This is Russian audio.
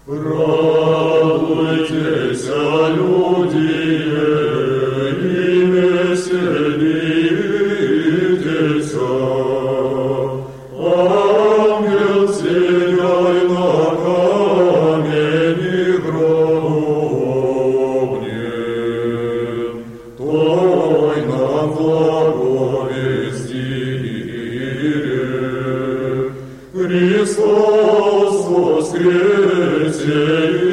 Радуйтесь, люди, и веселитесь. Ангел сияй на камени гробнем, той нам благовестире. Христос воскресе!